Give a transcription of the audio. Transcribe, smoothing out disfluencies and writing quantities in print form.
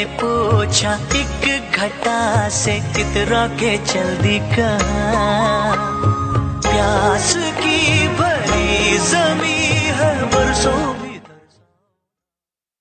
पूछा एक घटा से कितरा के जल्दी कहा प्यास